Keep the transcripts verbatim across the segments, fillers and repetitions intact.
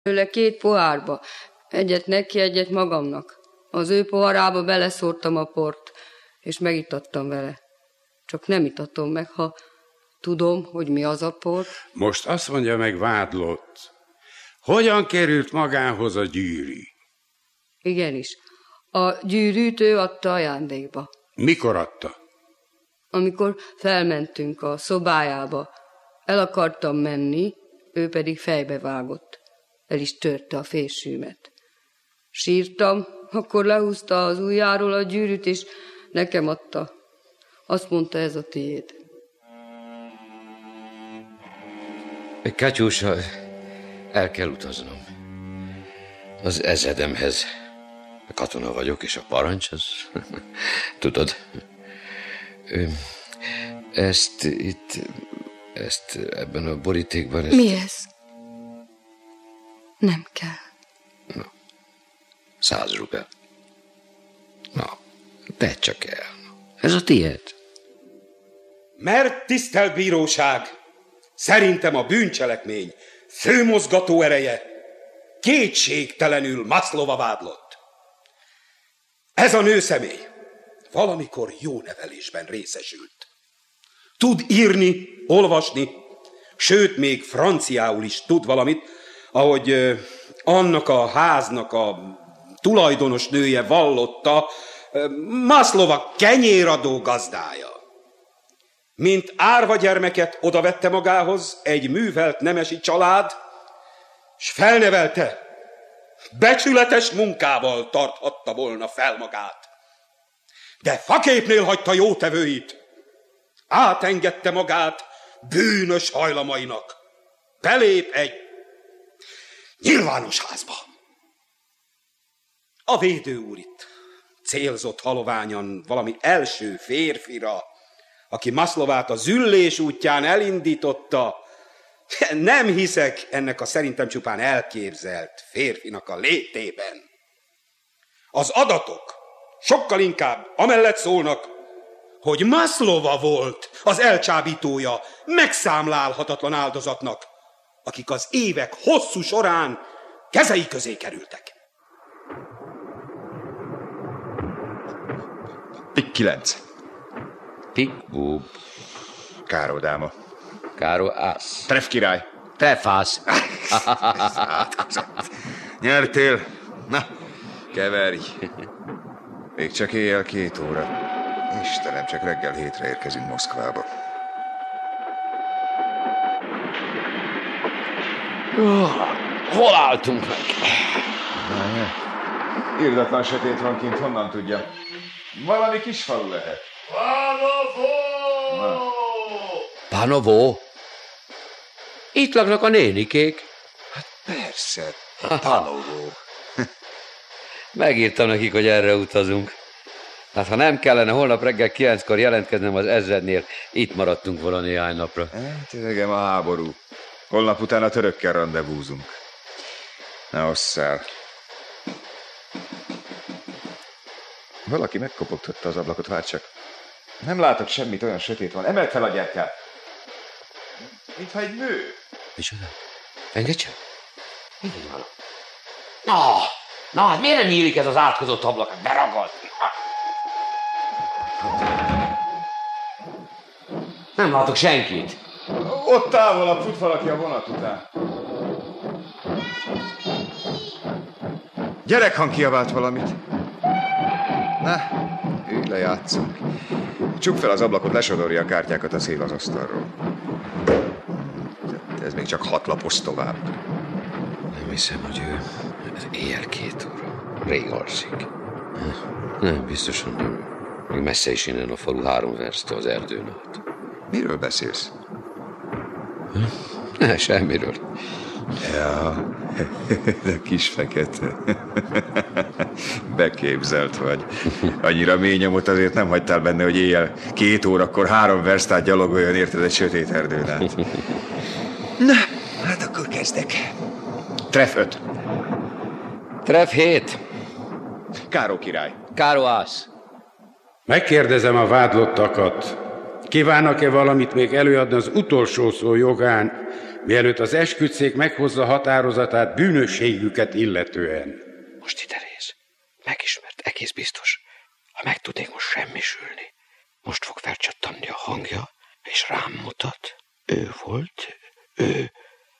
Tőle két pohárba, egyet neki, egyet magamnak. Az ő poharába beleszórtam a port, és megitattam vele. Csak nem itatom meg, ha tudom, hogy mi az a por. Most azt mondja meg, vádlott, hogyan került magához a gyűrű? Igenis, a gyűrűt ő adta ajándékba. Mikor adta? Amikor felmentünk a szobájába, el akartam menni, ő pedig fejbe vágott. El is törte a fésűmet. Sírtam, akkor lehúzta az ujjáról a gyűrűt, és nekem adta. Azt mondta, ez a tiéd. Katyúsa, el kell utaznom. Az ezredemhez. Katona vagyok, és a parancs, az... Tudod, ezt itt, ezt ebben a borítékban... Ezt... Mi ez? Nem kell. Na, száz rubel. Na, tedd csak el. Ez a tiéd. Mert tisztelt bíróság, szerintem a bűncselekmény főmozgató ereje kétségtelenül Maslova vádlott. Ez a nőszemély valamikor jó nevelésben részesült. Tud írni, olvasni, sőt, még franciául is tud valamit, ahogy uh, annak a háznak a tulajdonos nője vallotta, uh, Maslova kenyéradó gazdája. Mint árva gyermeket odavette magához egy művelt nemesi család, s felnevelte, becsületes munkával tarthatta volna fel magát. De faképnél hagyta jótevőit, átengedte magát bűnös hajlamainak. Belép egy nyilvános házba. A védő úr itt célzott haloványan valami első férfira, aki Maslovát a züllés útján elindította. Nem hiszek ennek a szerintem csupán elképzelt férfinak a létében. Az adatok sokkal inkább amellett szólnak, hogy Maslova volt az elcsábítója megszámlálhatatlan áldozatnak, akik az évek hosszú során kezei közé kerültek. Pik kilenc. Pik búb. Káró dáma. Káró ász. Treff király. Trefász. Nyertél? Na, keverj. Még csak éjjel két óra. Istenem, csak reggel hétre érkezünk Moszkvába. Oh, hol álltunk meg? Irdatlan sötét van kint, honnan tudja? Valami kis falu lehet. Pánovó! Pánovó? Itt laknak a nénikék. Hát persze, Pánovó. Megírtam nekik, hogy erre utazunk. Hát ha nem kellene holnap reggel kilenckor jelentkeznem az ezrednél, itt maradtunk volna néhány napra. Hát, öregem, a háború. Holnap után a törökkel randevúzunk. Ne osszál. Valaki megkopogtatta az ablakot, várj csak. Nem látok semmit, olyan sötét van. Emeld fel a gyertyát. Mintha egy nő. Micsoda? Engedj csak. Mi van? Na, na, hát miért nem nyílik ez az átkozott ablak? Beragad. Nem látok senkit. Ott távolabb fut valaki a vonat után. Gyerekhang kiabált valamit. Na, ülj le, játszunk. Csukd fel az ablakot, lesodorja a kártyákat a szél az asztalról. Ez még csak hat lapos tovább. Nem hiszem, hogy ő éjjel két óra. Rég alszik. Nem, biztosan nem. Még messze is innen a falu három versztől az erdőn át. Miről beszélsz? Ne, semmiről. Ja, de kis fekete. Beképzelt vagy. Annyira mély nyomot azért nem hagytál benne, hogy éjjel két órakor három versztát gyalogoljon, érted, egy sötét erdőn át. Na, hát akkor kezdek. Treff öt. Treff hét. Káró király. Káró ász. Megkérdezem a vádlottakat, kívánnak-e valamit még előadni az utolsó szó jogán, mielőtt az esküdtszék meghozza határozatát bűnösségüket illetően. Most ide néz. Megismert, egész biztos. Ha meg tudnék most semmisülni. Most fog felcsattanni a hangja, és rám mutat. Ő volt, ő...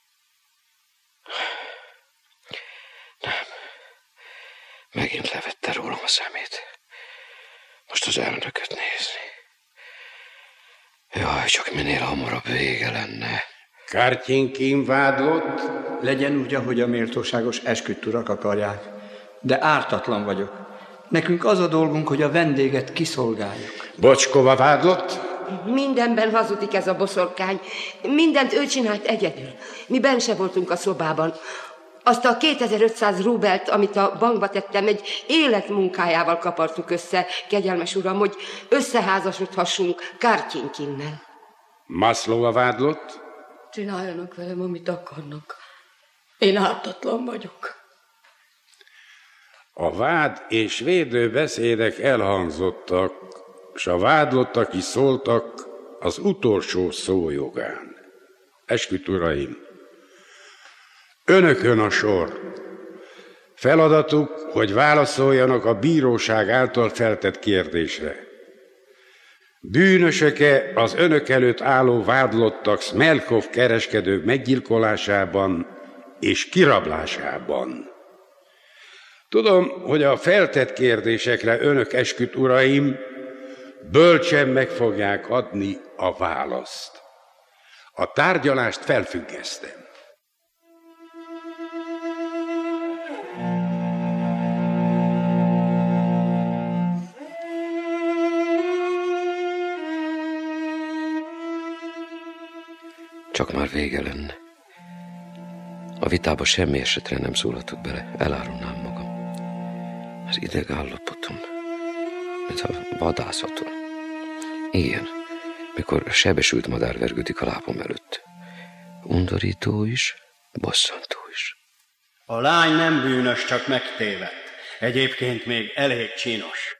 Nem. Megint levette rólam a szemét. Most az elnököt nézni. Jaj, csak minél hamarabb vége lenne. Kártyénkén vádlott? Legyen úgy, ahogy a méltóságos esküdt urak akarják. De ártatlan vagyok. Nekünk az a dolgunk, hogy a vendéget kiszolgáljuk. Bocskova vádlott? Mindenben hazudik ez a boszorkány. Mindent ő csinált egyedül. Mi benn se voltunk a szobában. Azt a kétezer-ötszáz rubelt, amit a bankba tettem, egy életmunkájával kapartuk össze, kegyelmes uram, hogy összeházasodhassunk Kártyénkinnel. Maszlova vádlott? Csináljanak velem, amit akarnak. Én ártatlan vagyok. A vád és védő beszédek elhangzottak, s a vádlottak is szóltak az utolsó szójogán. Esküdt uraim, önökön a sor. Feladatuk, hogy válaszoljanak a bíróság által feltett kérdésre. Bűnösöke az önök előtt álló vádlottak Smelkov kereskedők meggyilkolásában és kirablásában? Tudom, hogy a feltett kérdésekre önök, esküdt uraim, bölcsen meg fogják adni a választ. A tárgyalást felfüggesztem. Csak már vége lenne. A vitába semmi esetre nem szólhatok bele, elárulnám magam. Az idegállapotom, mint a vadászaton. Igen, mikor sebesült madár vergődik a lábam előtt. Undorító is, bosszantó is. A lány nem bűnös, csak megtévedt. Egyébként még elég csinos.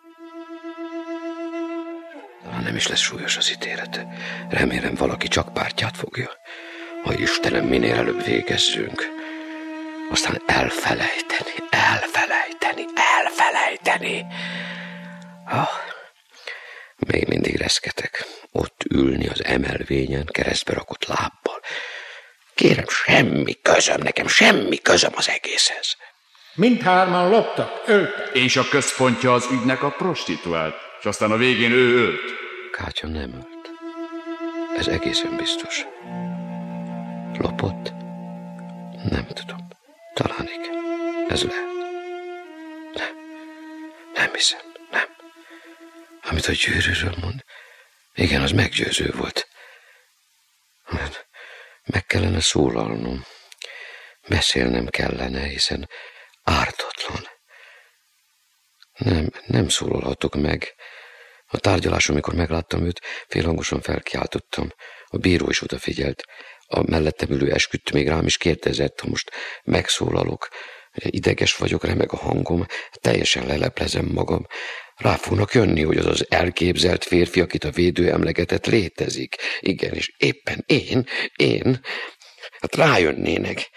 Talán nem is lesz súlyos az ítélete. Remélem valaki csak pártját fogja. Ha Istenem, minél előbb végezzünk. Aztán elfelejteni, elfelejteni, elfelejteni. Ah, még mindig reszketek. Ott ülni az emelvényen, keresztbe rakott lábbal. Kérem, semmi közöm, nekem semmi közöm az egészhez. Mindhárman loptak, öltek. És a központja az ügynek a prostituált, és aztán a végén ő ölt. Kátya nem ölt. Ez egészen biztos. Lopott? Nem tudom. Talán igen. Ez lehet. Nem. Nem hiszem. Nem. Amit a gyűrűről mond, igen, az meggyőző volt. Mert meg kellene szólalnom. Beszélnem kellene, hiszen ártatlan. Nem, nem szólalhatok meg. A tárgyaláson, amikor megláttam őt, félhangosan felkiáltottam. A bíró is odafigyelt. A mellettem ülő esküdt még rám is kérdezett, ha most megszólalok. Ideges vagyok, remeg a hangom, teljesen leleplezem magam. Rá fognak jönni, hogy az az elképzelt férfi, akit a védő emlegetett, létezik. Igen, és éppen én, én, hát rájönnének.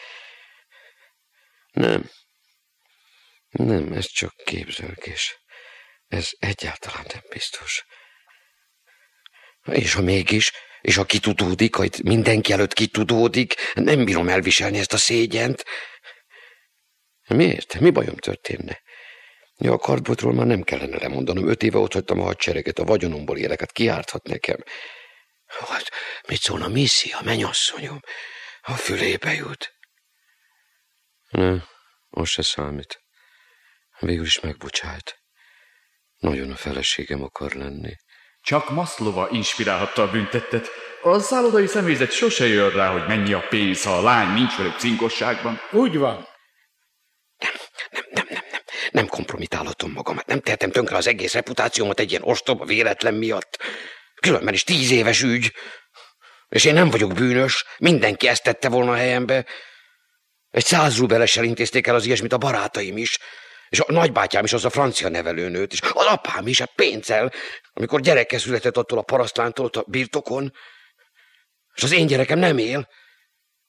Nem. Nem, ez csak képzelgés. Ez egyáltalán nem biztos. És ha mégis, és ha kitudódik, ha itt mindenki előtt kitudódik, nem bírom elviselni ezt a szégyent. Miért? Mi bajom történne? Ja, a kardbotról már nem kellene lemondanom. Öt éve ott hagytam a hadsereget, a vagyonomból élek, hát kiárthat nekem. Hát, mit szólna Missy, a mennyasszonyom? A fülébe jut. Ne, az se számít. Végül is megbocsájt. Nagyon a feleségem akar lenni. Csak Maszlova inspirálhatta a büntettet. A szállodai személyzet sose jön rá, hogy mennyi a pénz, ha a lány nincs velük cinkosságban. Úgy van. Nem, nem, nem, nem, nem. Nem kompromitálhatom magamat. Nem tehetem tönkre az egész reputációmat egy ilyen ostoba véletlen miatt. Különben is tíz éves ügy. És én nem vagyok bűnös. Mindenki ezt tette volna a helyembe. Egy száz rubelessel intézték el az ilyesmit a barátaim is. És a nagybátyám is az a francia nevelőnőt, és az apám is, hát pénzzel, amikor gyereke született attól a parasztlántól ott a birtokon, és az én gyerekem nem él.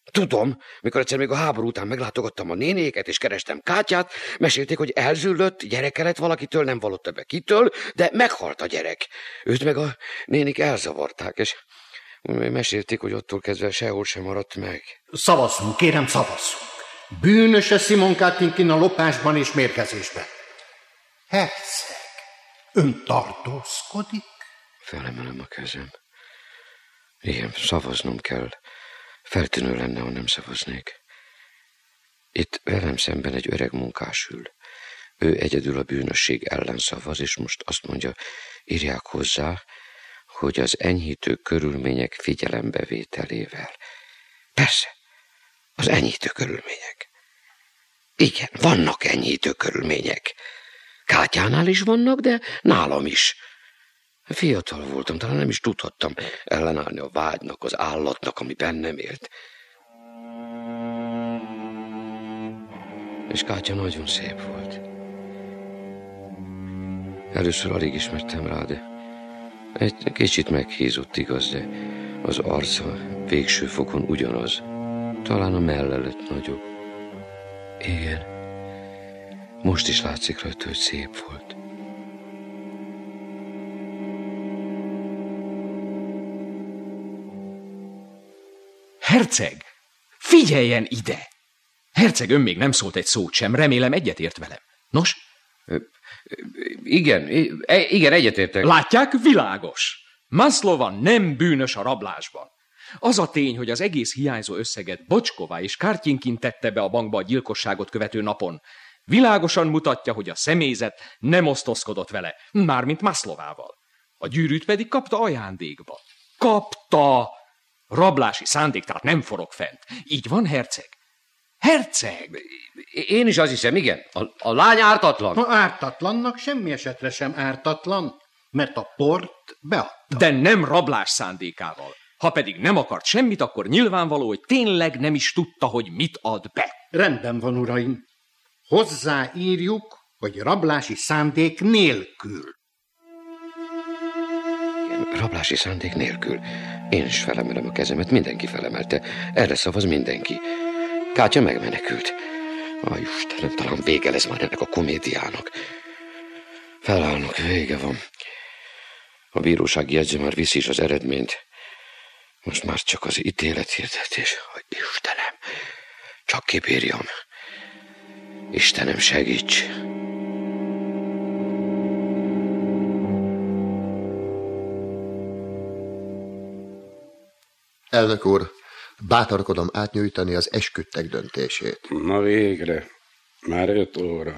Tudom, mikor egyszer még a háború után meglátogattam a nénéket, és kerestem Kátyát, mesélték, hogy elzüllött, gyereke lett valakitől, nem vallotta be kitől, de meghalt a gyerek. Őt meg a nénik elzavarták, és mesélték, hogy attól kezdve sehol sem maradt meg. Szavazzunk, kérem, szavazzunk. Bűnös-e Simon Kartyenkin a lopásban és mérgezésben? Herceg, ön tartózkodik? Felemelem a kezem. Igen, szavaznom kell. Feltűnő lenne, ha nem szavaznék. Itt velem szemben egy öreg munkás ül. Ő egyedül a bűnösség ellen szavaz, és most azt mondja, írják hozzá, hogy az enyhítő körülmények figyelembevételével. Persze, az enyhítő körülmények. Igen, vannak enyhítő körülmények. Kátyánál is vannak, de nálam is. Fiatal voltam, talán nem is tudhattam ellenállni a vágynak, az állatnak, ami bennem élt. És Kátya nagyon szép volt. Először alig ismertem rá, de egy kicsit meghízott, igaz, de az arca végső fokon ugyanaz. Talán a melle lett nagyobb. Igen, most is látszik rajta, hogy szép volt. Herceg, figyeljen ide! Herceg, ön még nem szólt egy szót sem, remélem egyetért velem. Nos? Igen, igen, egyetértek. Látják, világos. Maslova nem bűnös a rablásban. Az a tény, hogy az egész hiányzó összeget Bocskova és Kartyenkin tette be a bankba a gyilkosságot követő napon, világosan mutatja, hogy a személyzet nem osztozkodott vele, mármint Maslovával. A gyűrűt pedig kapta ajándékba. Kapta! Rablási szándék, tehát nem forog fent. Így van, herceg? Herceg! Én is azt hiszem, igen. A, a lány ártatlan. A ártatlannak semmi esetre sem ártatlan, mert a port beadta. De nem rablás szándékával. Ha pedig nem akart semmit, akkor nyilvánvaló, hogy tényleg nem is tudta, hogy mit ad be. Rendben van, uraim. Hozzáírjuk, hogy rablási szándék nélkül. Rablási szándék nélkül. Én is felemelem a kezemet, mindenki felemelte. Erre szavaz mindenki. Kátya megmenekült. Aj, Istenem, talán vége lesz már ennek a komédiának. Felállnak, vége van. A bírósági jegyző már viszi is az eredményt. Most már csak az ítélethirdetés. Aj, Istenem, csak kibírjam. Istenem, segíts! Elnök úr, bátorkodom átnyújtani az esküdtek döntését. Na végre, már öt óra.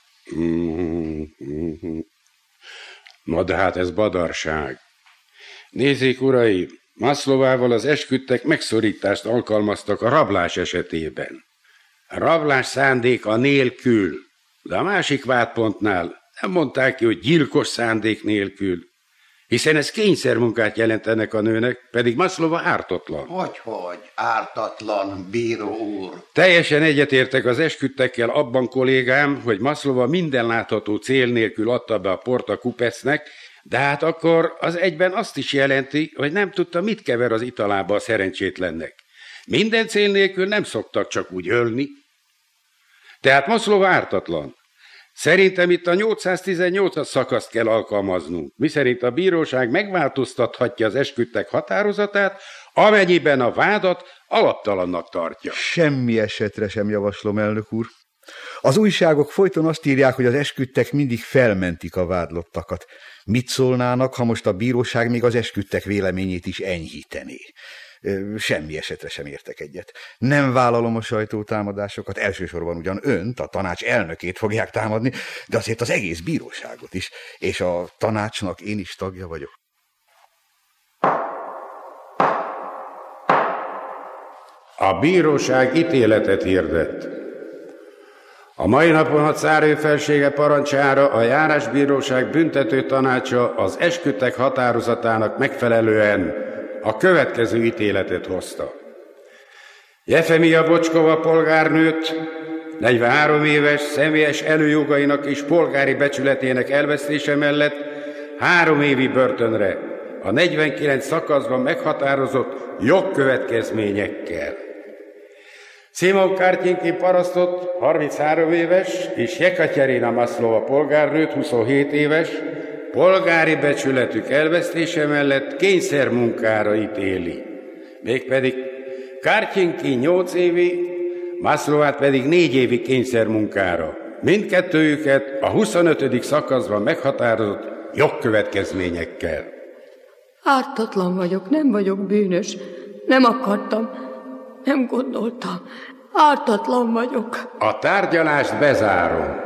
Na de hát ez badarság. Nézzék, uraim, Maslovával az esküdtek megszorítást alkalmaztak a rablás esetében. A rablás szándéka nélkül, de a másik vádpontnál nem mondták ki, hogy gyilkos szándék nélkül, hiszen ez kényszermunkát jelent ennek a nőnek, pedig Maslova ártatlan. Hogyhogy ártatlan, bíró úr? Teljesen egyetértek az esküdtekkel abban, kollégám, hogy Maslova minden látható cél nélkül adta be a port a kupecnek, de hát akkor az egyben azt is jelenti, hogy nem tudta, mit kever az italába a szerencsétlennek. Minden cél nélkül nem szoktak csak úgy ölni. Tehát Maslova ártatlan. Szerintem itt a nyolcszáztizennyolcas szakaszt kell alkalmaznunk, miszerint a bíróság megváltoztathatja az esküdtek határozatát, amennyiben a vádat alaptalannak tartja. Semmi esetre sem javaslom, elnök úr. Az újságok folyton azt írják, hogy az esküdtek mindig felmentik a vádlottakat. Mit szólnának, ha most a bíróság még az esküdtek véleményét is enyhítené? Semmi esetre sem értek egyet. Nem vállalom a sajtótámadásokat, elsősorban ugyan önt, a tanács elnökét fogják támadni, de azért az egész bíróságot is, és a tanácsnak én is tagja vagyok. A bíróság ítéletet hirdet. A mai napon a cárő felsége parancsára a járásbíróság büntető tanácsa az esküdtek határozatának megfelelően a következő ítéletet hozta. Jefemia Bocskova polgárnőt negyvenhárom éves személyes előjogainak és polgári becsületének elvesztése mellett három évi börtönre a negyvenkilenc szakaszban meghatározott jogkövetkezményekkel. Simon Kartyenki parasztot, harminchárom éves, és Jekaterina Maslova polgárnőt, huszonhét éves, polgári becsületük elvesztése mellett kényszermunkára ítéli. Mégpedig Kartyenki nyolc évi, Maslovát pedig négy évi kényszermunkára. Mindkettőjüket a huszonötödik szakaszban meghatározott jogkövetkezményekkel. Ártatlan vagyok, nem vagyok bűnös. Nem akartam, nem gondoltam. Ártatlan vagyok. A tárgyalást bezárom.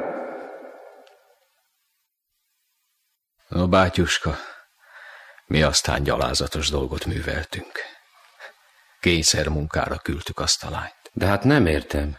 No, bátyuska, mi aztán gyalázatos dolgot műveltünk. Kényszermunkára küldtük azt a lányt. De hát nem értem.